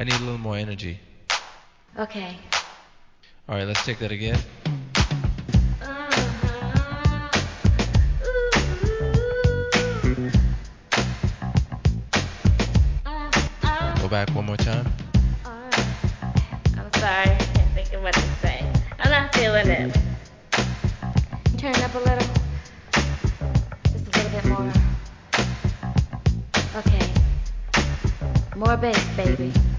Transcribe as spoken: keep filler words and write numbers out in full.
I need a little more energy. Okay. All right, let's take that again. Go back one more time. I'm sorry, I can't think of what to say. I'm not feeling it. Turn it up a little. Just a little bit more. Okay. More bass, baby.